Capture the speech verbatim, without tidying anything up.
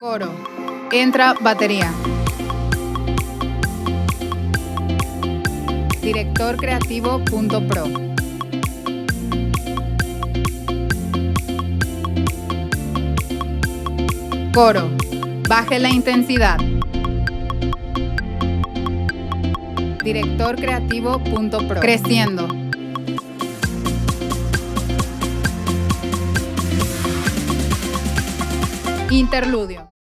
Coro. Entra batería. director creativo punto pro. Coro. Baje la intensidad. director creativo punto pro. Creciendo. Interludio.